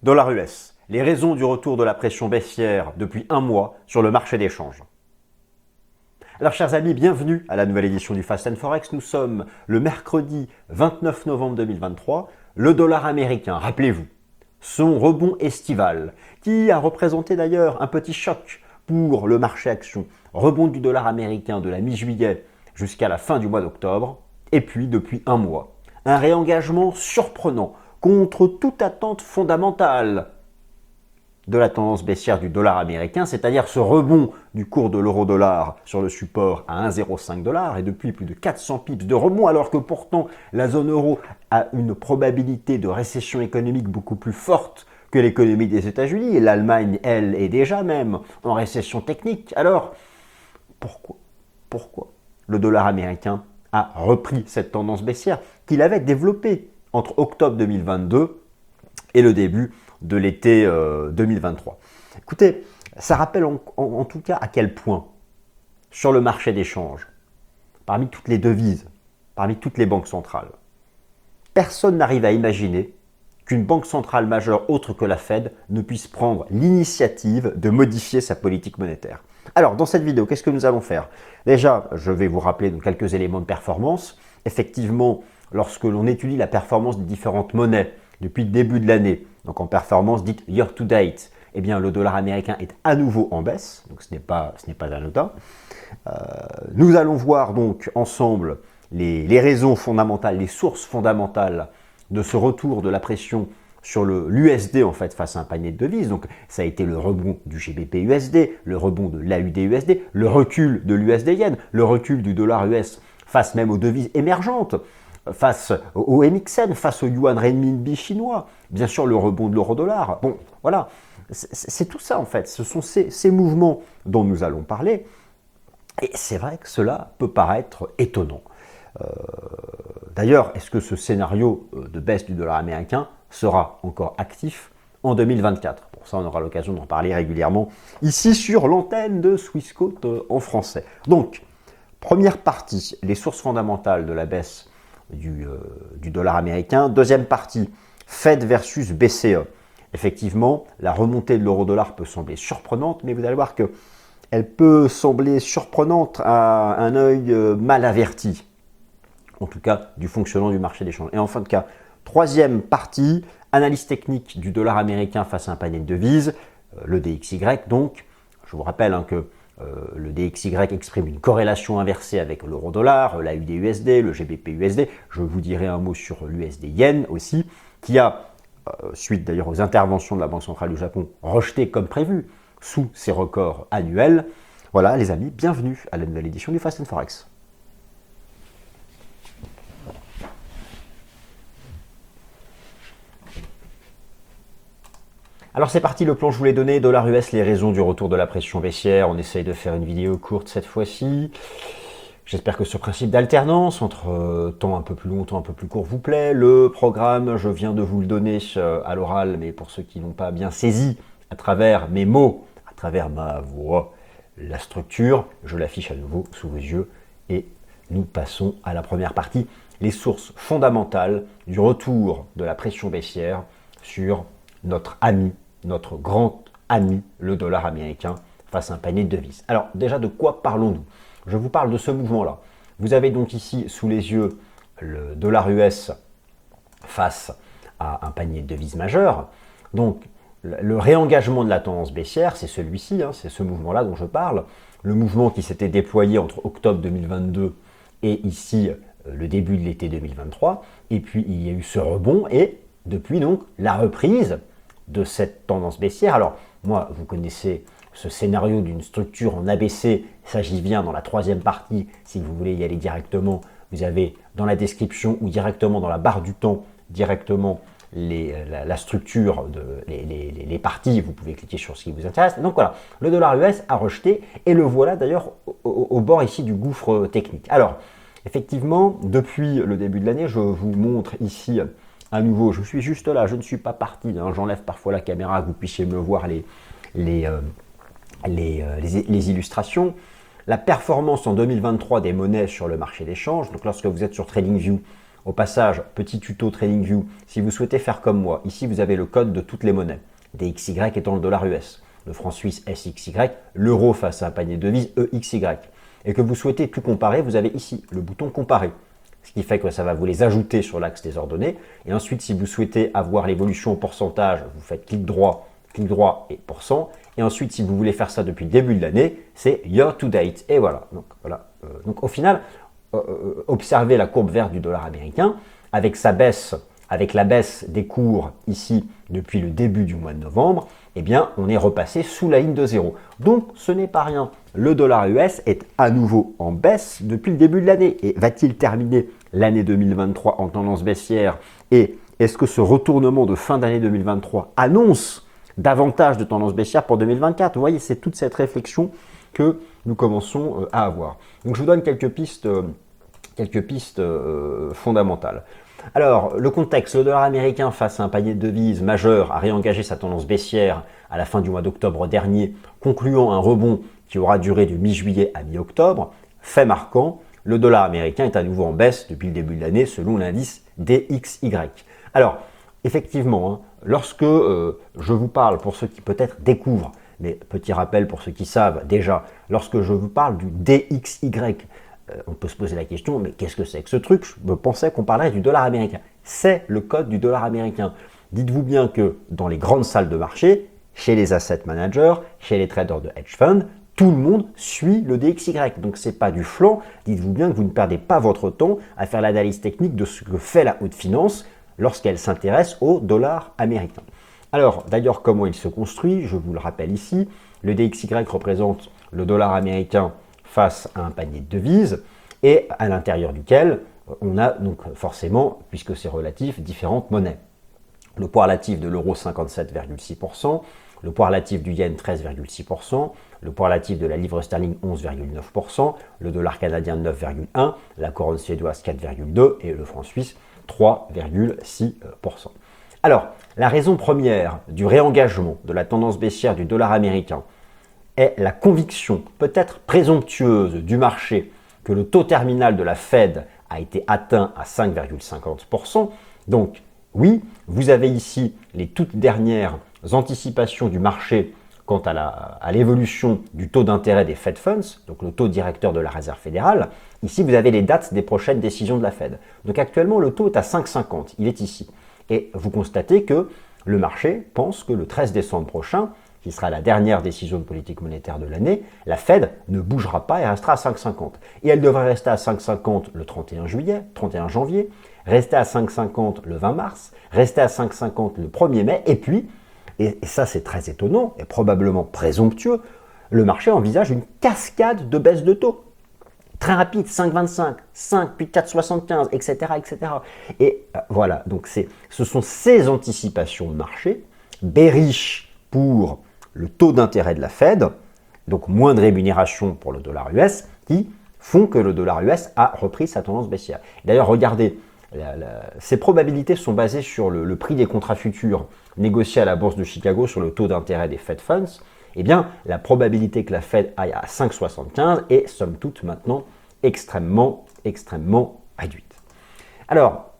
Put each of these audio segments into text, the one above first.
Dollar US, les raisons du retour de la pression baissière depuis un mois sur le marché des changes. Alors chers amis, bienvenue à la nouvelle édition du Fast & Forex. Nous sommes le mercredi 29 novembre 2023. Le dollar américain, rappelez-vous, son rebond estival, qui a représenté d'ailleurs un petit choc pour le marché action. Rebond du dollar américain de la mi-juillet jusqu'à la fin du mois d'octobre, et puis depuis un mois. Un réengagement surprenant contre toute attente fondamentale de la tendance baissière du dollar américain, c'est-à-dire ce rebond du cours de l'euro-dollar sur le support à 1,05 $, et depuis plus de 400 pips de rebond, alors que pourtant la zone euro a une probabilité de récession économique beaucoup plus forte que l'économie des États-Unis, et l'Allemagne, elle, est déjà même en récession technique. Alors, pourquoi le dollar américain a repris cette tendance baissière qu'il avait développée entre octobre 2022 et le début de l'été 2023. Écoutez, ça rappelle en tout cas à quel point, sur le marché des changes, parmi toutes les devises, parmi toutes les banques centrales, personne n'arrive à imaginer qu'une banque centrale majeure autre que la Fed ne puisse prendre l'initiative de modifier sa politique monétaire. Alors, dans cette vidéo, qu'est-ce que nous allons faire? Déjà, je vais vous rappeler quelques éléments de performance. Effectivement, lorsque l'on étudie la performance des différentes monnaies depuis le début de l'année, donc en performance dite year to date, eh bien le dollar américain est à nouveau en baisse, donc ce n'est pas anodin. Nous allons voir donc ensemble les raisons fondamentales, les sources fondamentales de ce retour de la pression sur l'USD en fait face à un panier de devises. Donc ça a été le rebond du GBP USD, le rebond de l'AUD USD, le recul de l'USD Yen, le recul du dollar US face même aux devises émergentes, face au MXN, face au yuan renminbi chinois, bien sûr le rebond de l'euro-dollar. Bon, voilà, c'est tout ça en fait, ce sont ces mouvements dont nous allons parler, et c'est vrai que cela peut paraître étonnant. D'ailleurs, est-ce que ce scénario de baisse du dollar américain sera encore actif en 2024? Pour ça, on aura l'occasion d'en parler régulièrement ici sur l'antenne de Swissquote en français. Donc, première partie, les sources fondamentales de la baisse du dollar américain. Deuxième partie, Fed versus BCE. Effectivement, la remontée de l'euro-dollar peut sembler surprenante, mais vous allez voir qu'elle peut sembler surprenante à un œil mal averti, en tout cas du fonctionnement du marché des changes. Et en fin de cas, troisième partie, analyse technique du dollar américain face à un panier de devises, le DXY. Donc, je vous rappelle que le DXY exprime une corrélation inversée avec l'euro-dollar, l'AUD-USD, le GBP-USD. Je vous dirai un mot sur l'USD-Yen aussi, qui a, suite d'ailleurs aux interventions de la Banque centrale du Japon, rejeté comme prévu sous ses records annuels. Voilà les amis, bienvenue à la nouvelle édition du Fast & Forex. Alors c'est parti, le plan je vous l'ai donné, dollar US, les raisons du retour de la pression baissière. On essaye de faire une vidéo courte cette fois-ci. J'espère que ce principe d'alternance entre temps un peu plus long, temps un peu plus court vous plaît. Le programme, je viens de vous le donner à l'oral, mais pour ceux qui n'ont pas bien saisi à travers mes mots, à travers ma voix, la structure, je l'affiche à nouveau sous vos yeux et nous passons à la première partie, les sources fondamentales du retour de la pression baissière sur notre ami, notre grand ami, le dollar américain, face à un panier de devises. Alors déjà, de quoi parlons-nous? Je vous parle de ce mouvement-là. Vous avez donc ici sous les yeux le dollar US face à un panier de devises majeur. Donc le réengagement de la tendance baissière, c'est celui-ci, c'est ce mouvement-là dont je parle. Le mouvement qui s'était déployé entre octobre 2022 et ici le début de l'été 2023. Et puis il y a eu ce rebond et depuis donc la reprise de cette tendance baissière. Alors moi, vous connaissez ce scénario d'une structure en ABC, ça j'y viens dans la troisième partie, si vous voulez y aller directement, vous avez dans la description ou directement dans la barre du temps, directement la structure, les parties, vous pouvez cliquer sur ce qui vous intéresse. Donc voilà, le dollar US a rejeté et le voilà d'ailleurs au bord ici du gouffre technique. Alors, effectivement, depuis le début de l'année, je vous montre ici à nouveau, je suis juste là, je ne suis pas parti, j'enlève parfois la caméra que vous puissiez me voir les illustrations. La performance en 2023 des monnaies sur le marché des changes, donc lorsque vous êtes sur TradingView, Au passage, petit tuto TradingView, si vous souhaitez faire comme moi, ici vous avez le code de toutes les monnaies, DXY étant le dollar US, le franc suisse SXY, l'euro face à un panier de devises EXY, et que vous souhaitez tout comparer, vous avez ici le bouton comparer. Ce qui fait que ça va vous les ajouter sur l'axe des ordonnées. Et ensuite, si vous souhaitez avoir l'évolution en pourcentage, vous faites clic droit et pourcent. Et ensuite, si vous voulez faire ça depuis le début de l'année, c'est year to date. Et voilà. Donc au final, observez la courbe verte du dollar américain avec sa baisse, avec la baisse des cours ici depuis le début du mois de novembre. Eh bien, on est repassé sous la ligne de zéro. Donc, ce n'est pas rien. Le dollar US est à nouveau en baisse depuis le début de l'année. Et va-t-il terminer l'année 2023 en tendance baissière? Et est-ce que ce retournement de fin d'année 2023 annonce davantage de tendance baissière pour 2024? Vous voyez, c'est toute cette réflexion que nous commençons à avoir. Donc, je vous donne quelques pistes fondamentales. Alors, le contexte, le dollar américain face à un panier de devises majeur a réengagé sa tendance baissière à la fin du mois d'octobre dernier, concluant un rebond qui aura duré de mi-juillet à mi-octobre. Fait marquant, le dollar américain est à nouveau en baisse depuis le début de l'année selon l'indice DXY. Alors, effectivement, lorsque je vous parle, pour ceux qui peut-être découvrent, mais petit rappel pour ceux qui savent déjà, lorsque je vous parle du DXY, on peut se poser la question, mais qu'est-ce que c'est que ce truc? Je pensais qu'on parlerait du dollar américain. C'est le code du dollar américain. Dites-vous bien que dans les grandes salles de marché, chez les asset managers, chez les traders de hedge fund, tout le monde suit le DXY. Donc ce n'est pas du flan. Dites-vous bien que vous ne perdez pas votre temps à faire l'analyse technique de ce que fait la haute finance lorsqu'elle s'intéresse au dollar américain. Alors d'ailleurs, comment il se construit? Je vous le rappelle ici. Le DXY représente le dollar américain face à un panier de devises et à l'intérieur duquel on a donc forcément, puisque c'est relatif, différentes monnaies. Le poids relatif de l'euro 57,6%, le poids relatif du yen 13,6%, le poids relatif de la livre sterling 11,9%, le dollar canadien 9,1%, la couronne suédoise 4,2% et le franc suisse 3,6%. Alors, la raison première du réengagement de la tendance baissière du dollar américain est la conviction, peut-être présomptueuse, du marché que le taux terminal de la Fed a été atteint à 5,50%. Donc, oui, vous avez ici les toutes dernières anticipations du marché quant à l'évolution du taux d'intérêt des Fed Funds, donc le taux directeur de la Réserve fédérale. Ici, vous avez les dates des prochaines décisions de la Fed. Donc actuellement, le taux est à 5,50, il est ici. Et vous constatez que le marché pense que le 13 décembre prochain, qui sera la dernière décision de politique monétaire de l'année, la Fed ne bougera pas et restera à 5,50. Et elle devrait rester à 5,50 le 31 janvier, rester à 5,50 le 20 mars, rester à 5,50 le 1er mai, et puis, et ça c'est très étonnant et probablement présomptueux, le marché envisage une cascade de baisse de taux. Très rapide, 5,25, 5, puis 4,75, etc., etc. Et voilà, donc ce sont ces anticipations de marché, bearish pour le taux d'intérêt de la Fed, donc moins de rémunération pour le dollar US, qui font que le dollar US a repris sa tendance baissière. D'ailleurs, regardez, ces probabilités sont basées sur le prix des contrats futurs négociés à la bourse de Chicago sur le taux d'intérêt des Fed Funds. Eh bien, la probabilité que la Fed aille à 5,75 est, somme toute, maintenant extrêmement réduite. Alors,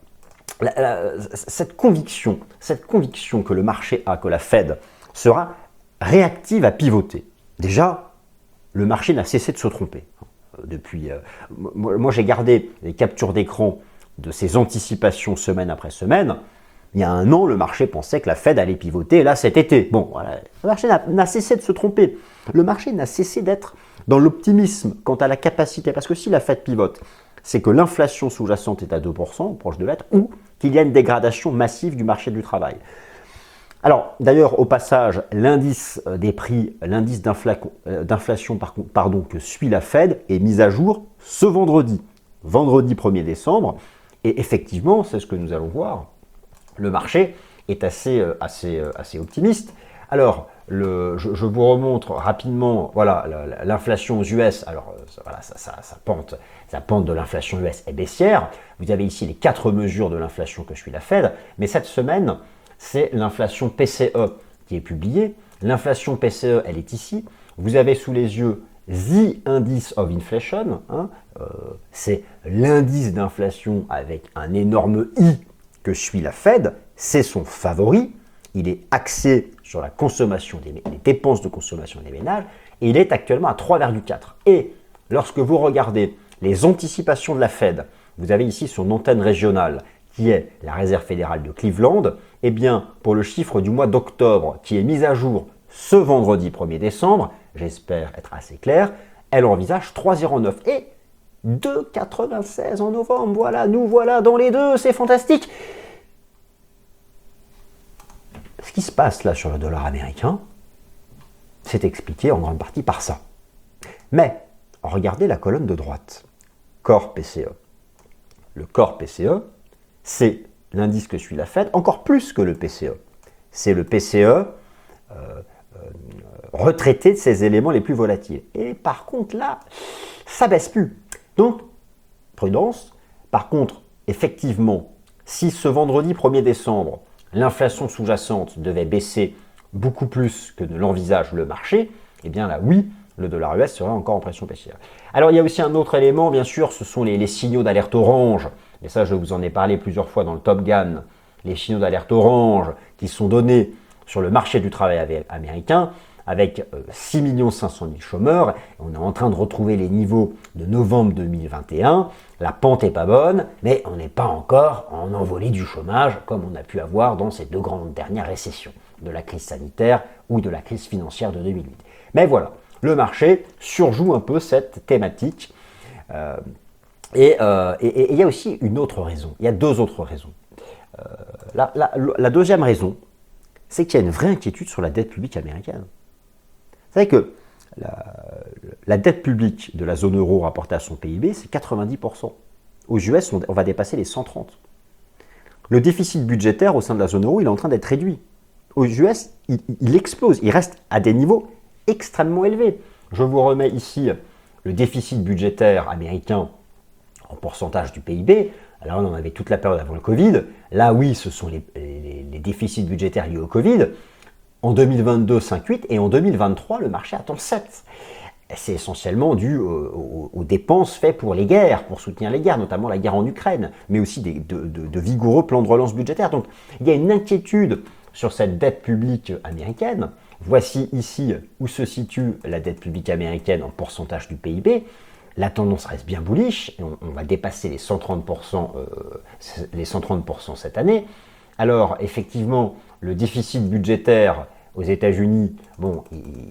cette conviction que le marché a, que la Fed sera réactive à pivoter. Déjà, le marché n'a cessé de se tromper. Depuis, moi, j'ai gardé les captures d'écran de ces anticipations semaine après semaine. Il y a un an, le marché pensait que la Fed allait pivoter, là, cet été. Bon, voilà, le marché n'a cessé de se tromper. Le marché n'a cessé d'être dans l'optimisme quant à la capacité. Parce que si la Fed pivote, c'est que l'inflation sous-jacente est à 2%, proche de l'être, ou qu'il y a une dégradation massive du marché du travail. Alors, d'ailleurs, au passage, l'indice des prix, l'indice d'inflation que suit la Fed est mis à jour ce vendredi 1er décembre. Et effectivement, c'est ce que nous allons voir. Le marché est assez optimiste. Alors, je vous remontre rapidement, voilà, l'inflation aux US. Alors, voilà, sa pente de l'inflation US est baissière. Vous avez ici les 4 mesures de l'inflation que suit la Fed. Mais cette semaine, c'est l'inflation PCE qui est publiée. L'inflation PCE, elle est ici. Vous avez sous les yeux The Index of Inflation, hein, c'est l'indice d'inflation avec un énorme I que suit la Fed, c'est son favori, il est axé sur la consommation les dépenses de consommation des ménages, et il est actuellement à 3,4. Et lorsque vous regardez les anticipations de la Fed, vous avez ici son antenne régionale, qui est la Réserve fédérale de Cleveland, eh bien, pour le chiffre du mois d'octobre, qui est mis à jour ce vendredi 1er décembre, j'espère être assez clair, elle envisage 3,09 et 2,96 en novembre. Voilà, nous voilà dans les deux, c'est fantastique. Ce qui se passe là sur le dollar américain, c'est expliqué en grande partie par ça. Mais, regardez la colonne de droite, Core PCE. Le Core PCE, c'est l'indice que suit la Fed, encore plus que le PCE. C'est le PCE retraité de ses éléments les plus volatiles. Et par contre, là, ça baisse plus. Donc, prudence. Par contre, effectivement, si ce vendredi 1er décembre, l'inflation sous-jacente devait baisser beaucoup plus que ne l'envisage le marché, eh bien là, oui, le dollar US serait encore en pression baissière. Alors, il y a aussi un autre élément, bien sûr, ce sont les signaux d'alerte orange. Et ça, je vous en ai parlé plusieurs fois dans le Top Gun. Les signaux d'alerte orange qui sont donnés sur le marché du travail américain, avec 6 500 000 chômeurs. On est en train de retrouver les niveaux de novembre 2021. La pente n'est pas bonne, mais on n'est pas encore en envolée du chômage comme on a pu avoir dans ces deux grandes dernières récessions, de la crise sanitaire ou de la crise financière de 2008. Mais voilà, le marché surjoue un peu cette thématique. Et il y a aussi une autre raison, il y a deux autres raisons. La deuxième raison, c'est qu'il y a une vraie inquiétude sur la dette publique américaine. Vous savez que la dette publique de la zone euro rapportée à son PIB, c'est 90%. Aux US, on va dépasser les 130. Le déficit budgétaire au sein de la zone euro, il est en train d'être réduit. Aux US, il explose, il reste à des niveaux extrêmement élevés. Je vous remets ici le déficit budgétaire américain en pourcentage du PIB. Alors on en avait toute la période avant le Covid. Là, oui, ce sont les déficits budgétaires liés au Covid. En 2022, 5,8 et en 2023, le marché attend 7. C'est essentiellement dû aux dépenses faites pour les guerres, pour soutenir les guerres, notamment la guerre en Ukraine, mais aussi de vigoureux plans de relance budgétaire. Donc il y a une inquiétude sur cette dette publique américaine. Voici ici où se situe la dette publique américaine en pourcentage du PIB. La tendance reste bien bullish, et on va dépasser les 130% cette année. Alors, effectivement, le déficit budgétaire aux États-Unis, bon,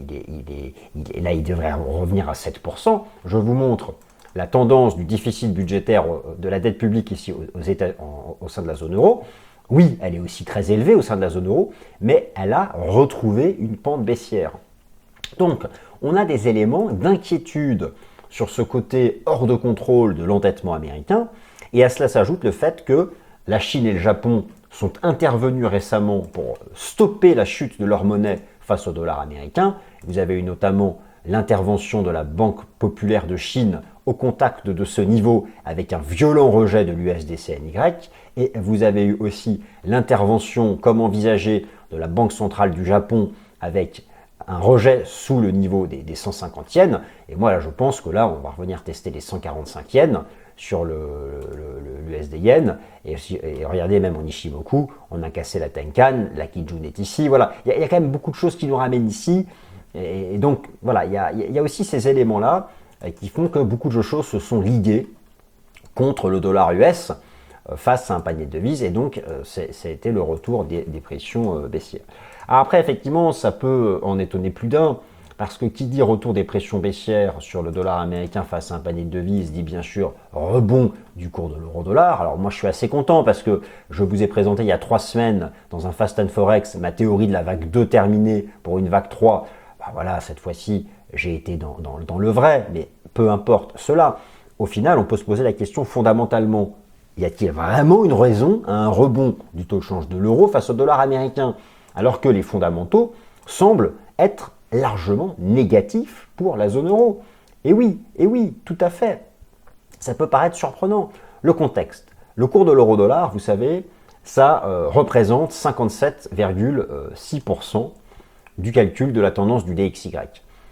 là, il devrait revenir à 7%. Je vous montre la tendance du déficit budgétaire de la dette publique ici au sein de la zone euro. Oui, elle est aussi très élevée au sein de la zone euro, mais elle a retrouvé une pente baissière. Donc, on a des éléments d'inquiétude sur ce côté hors de contrôle de l'endettement américain, et à cela s'ajoute le fait que la Chine et le Japon sont intervenus récemment pour stopper la chute de leur monnaie face au dollar américain. Vous avez eu notamment l'intervention de la Banque populaire de Chine au contact de ce niveau avec un violent rejet de l'USD-CNY, et vous avez eu aussi l'intervention comme envisagé de la Banque centrale du Japon avec un rejet sous le niveau des 150 yens. Et moi, là, je pense que là, on va revenir tester les 145 yens sur l'USD yen. Et regardez, même en Ishimoku, on a cassé la Tenkan, la Kijun est ici. Voilà, il y a quand même beaucoup de choses qui nous ramènent ici. Et donc, voilà, il y a aussi ces éléments-là qui font que beaucoup de choses se sont liguées contre le dollar US face à un panier de devises. Et donc, ça a été le retour des pressions baissières. Alors après, effectivement, ça peut en étonner plus d'un, parce que qui dit retour des pressions baissières sur le dollar américain face à un panier de devises dit bien sûr rebond du cours de l'euro-dollar. Alors moi, je suis assez content parce que je vous ai présenté il y a 3 semaines dans un Fast and Forex ma théorie de la vague 2 terminée pour une vague 3. Ben voilà, cette fois-ci, j'ai été dans le vrai, mais peu importe cela. Au final, on peut se poser la question fondamentalement, y a-t-il vraiment une raison à un rebond du taux de change de l'euro face au dollar américain, alors que les fondamentaux semblent être largement négatifs pour la zone euro? Et oui, tout à fait. Ça peut paraître surprenant. Le contexte. Le cours de l'euro-dollar, vous savez, ça représente 57,6% du calcul de la tendance du DXY.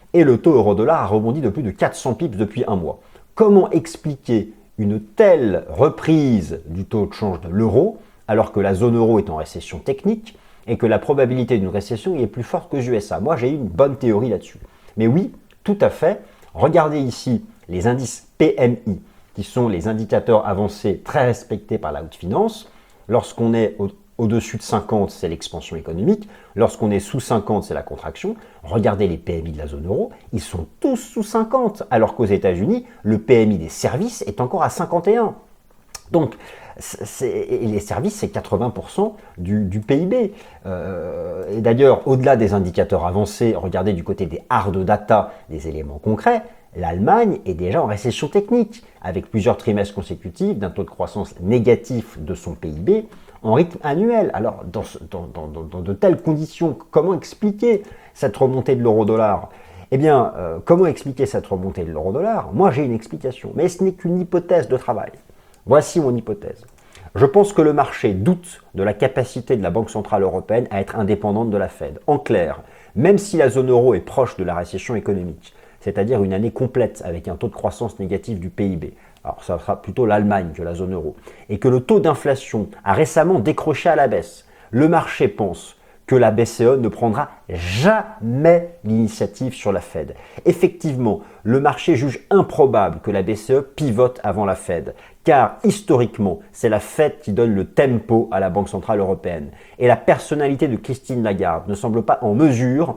et le taux euro-dollar a rebondi de plus de 400 pips depuis un mois. Comment expliquer une telle reprise du taux de change de l'euro alors que la zone euro est en récession technique et que la probabilité d'une récession y est plus forte qu'aux USA? Moi, j'ai une bonne théorie là-dessus. Mais oui, tout à fait. Regardez ici les indices PMI, qui sont les indicateurs avancés très respectés par la haute finance. Lorsqu'on est au-dessus de 50, c'est l'expansion économique. Lorsqu'on est sous 50, c'est la contraction. Regardez les PMI de la zone euro, ils sont tous sous 50, alors qu'aux États-Unis, le PMI des services est encore à 51. Donc, les services, c'est 80% du PIB. Et d'ailleurs, au-delà des indicateurs avancés, regardez du côté des hard data, des éléments concrets, l'Allemagne est déjà en récession technique, avec plusieurs trimestres consécutifs d'un taux de croissance négatif de son PIB en rythme annuel. Alors, dans de telles conditions, comment expliquer cette remontée de l'euro-dollar? Eh bien, comment expliquer cette remontée de l'euro-dollar? Moi, j'ai une explication, mais ce n'est qu'une hypothèse de travail. Voici mon hypothèse. Je pense que le marché doute de la capacité de la Banque Centrale Européenne à être indépendante de la Fed. En clair, même si la zone euro est proche de la récession économique, c'est-à-dire une année complète avec un taux de croissance négatif du PIB, alors ça sera plutôt l'Allemagne que la zone euro, et que le taux d'inflation a récemment décroché à la baisse, le marché pense que la BCE ne prendra jamais l'initiative sur la Fed. Effectivement, le marché juge improbable que la BCE pivote avant la Fed, car historiquement, c'est la Fed qui donne le tempo à la Banque Centrale Européenne. Et la personnalité de Christine Lagarde ne semble pas en mesure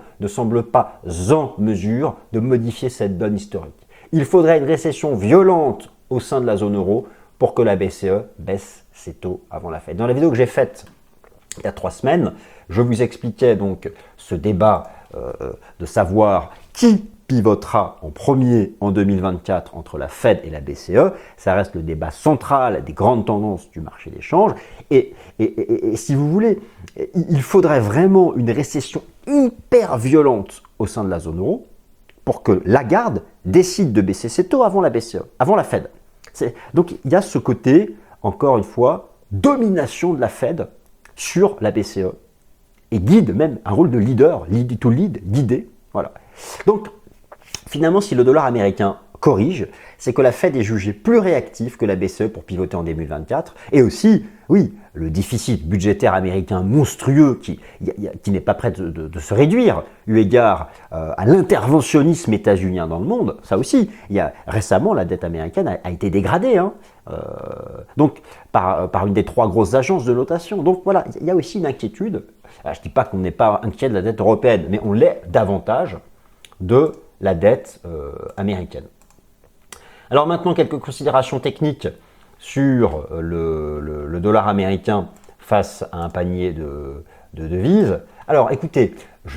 de modifier cette donne historique. Il faudrait une récession violente au sein de la zone euro pour que la BCE baisse ses taux avant la Fed. Dans la vidéo que j'ai faite il y a 3 semaines, je vous expliquais donc ce débat de savoir qui pivotera en premier en 2024 entre la Fed et la BCE. Ça reste le débat central des grandes tendances du marché des changes. Et si vous voulez, il faudrait vraiment une récession hyper violente au sein de la zone euro pour que Lagarde décide de baisser ses taux avant la BCE, avant la Fed. Donc il y a ce côté, encore une fois, domination de la Fed sur la BCE et guide même un rôle de leader, lead to lead, guider. Voilà. Donc finalement, si le dollar américain corrige, c'est que la Fed est jugée plus réactive que la BCE pour pivoter en 2024. Et aussi, oui, le déficit budgétaire américain monstrueux qui n'est pas prêt de se réduire, eu égard à l'interventionnisme états-unien dans le monde. Ça aussi, récemment, la dette américaine a été dégradée, hein, donc par une des 3 grosses agences de notation. Donc voilà, il y a aussi une inquiétude. Alors, je ne dis pas qu'on n'est pas inquiet de la dette européenne, mais on l'est davantage de la dette américaine. Alors maintenant, quelques considérations techniques sur le dollar américain face à un panier de devises. Alors écoutez,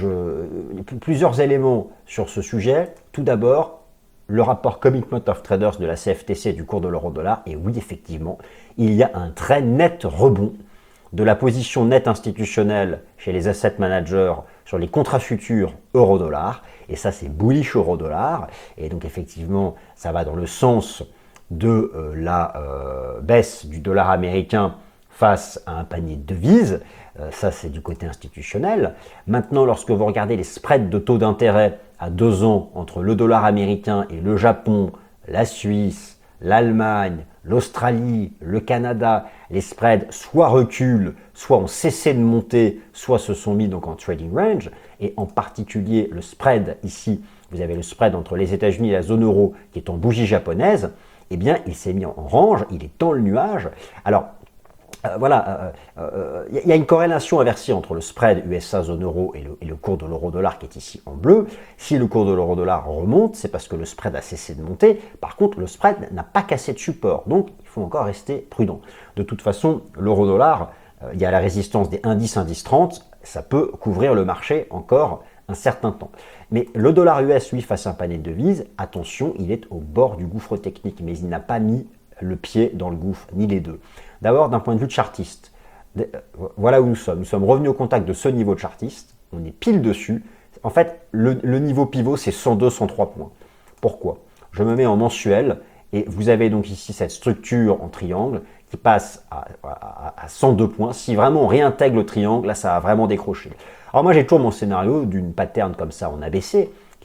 plusieurs éléments sur ce sujet. Tout d'abord, le rapport Commitment of Traders de la CFTC du cours de l'euro-dollar. Et oui, effectivement, il y a un très net rebond de la position nette institutionnelle chez les asset managers sur les contrats futurs euro-dollar. Et ça, c'est bullish euro-dollar. Et donc, effectivement, ça va dans le sens de la baisse du dollar américain face à un panier de devises. Ça, c'est du côté institutionnel. Maintenant, lorsque vous regardez les spreads de taux d'intérêt à 2 ans entre le dollar américain et le Japon, la Suisse, l'Allemagne, l'Australie, le Canada, les spreads soit reculent, soit ont cessé de monter, soit se sont mis donc en trading range. Et en particulier, le spread ici, vous avez le spread entre les États-Unis et la zone euro qui est en bougie japonaise. Eh bien, il s'est mis en range, il est dans le nuage. Alors, voilà, il y a une corrélation inversée entre le spread USA zone euro et le cours de l'euro-dollar qui est ici en bleu. Si le cours de l'euro-dollar remonte, c'est parce que le spread a cessé de monter. Par contre, le spread n'a pas cassé de support, donc il faut encore rester prudent. De toute façon, l'euro-dollar, il y a la résistance des indices 30, ça peut couvrir le marché encore un certain temps. Mais le dollar US, lui, face à un panier de devises, attention, il est au bord du gouffre technique, mais il n'a pas mis le pied dans le gouffre, ni les deux. D'abord, d'un point de vue de chartiste, voilà où nous sommes. Nous sommes revenus au contact de ce niveau de chartiste, on est pile dessus. En fait, le niveau pivot, c'est 102-103 points. Pourquoi? Je me mets en mensuel, et vous avez donc ici cette structure en triangle qui passe à 102 points. Si vraiment on réintègre le triangle, là, ça va vraiment décrocher. Alors moi, j'ai toujours mon scénario d'une pattern comme ça en ABC,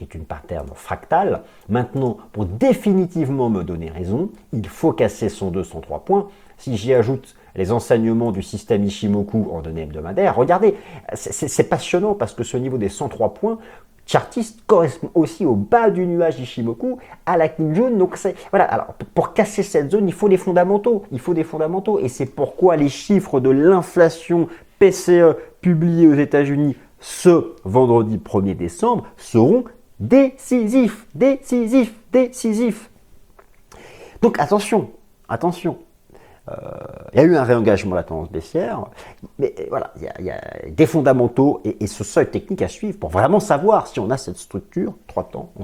qui est une pattern fractale. Maintenant, pour définitivement me donner raison, il faut casser 102, 103 points. Si j'y ajoute les enseignements du système Ishimoku en données hebdomadaires, regardez, c'est passionnant parce que ce niveau des 103 points chartiste correspond aussi au bas du nuage Ishimoku à la Kijun. Donc voilà. Alors pour casser cette zone, il faut des fondamentaux. Il faut des fondamentaux. Et c'est pourquoi les chiffres de l'inflation PCE publiés aux États-Unis ce vendredi 1er décembre seront décisifs. Décisifs. Décisifs. Donc attention. Attention. Il y a eu un réengagement de la tendance baissière, mais voilà, il y a des fondamentaux et ce seuil technique à suivre pour vraiment savoir si on a cette structure 3 temps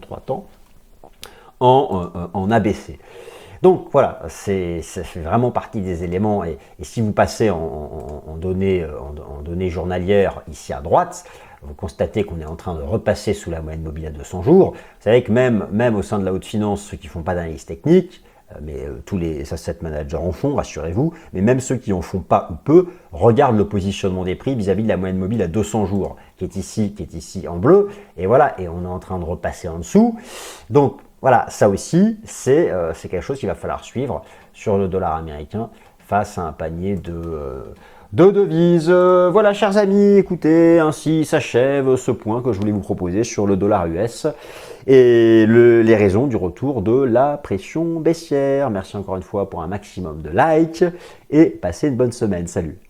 en ABC. Donc voilà, ça fait vraiment partie des éléments et si vous passez en données journalières ici à droite, vous constatez qu'on est en train de repasser sous la moyenne mobile à 200 jours. Vous savez que même au sein de la haute finance, ceux qui ne font pas d'analyse technique, mais tous les asset managers en font, rassurez-vous, mais même ceux qui en font pas ou peu, regardent le positionnement des prix vis-à-vis de la moyenne mobile à 200 jours, qui est ici en bleu, et voilà, et on est en train de repasser en dessous. Donc voilà, ça aussi, c'est quelque chose qu'il va falloir suivre sur le dollar américain face à un panier de devises. Voilà, chers amis, écoutez, ainsi s'achève ce point que je voulais vous proposer sur le dollar US et les raisons du retour de la pression baissière. Merci encore une fois pour un maximum de likes et passez une bonne semaine. Salut!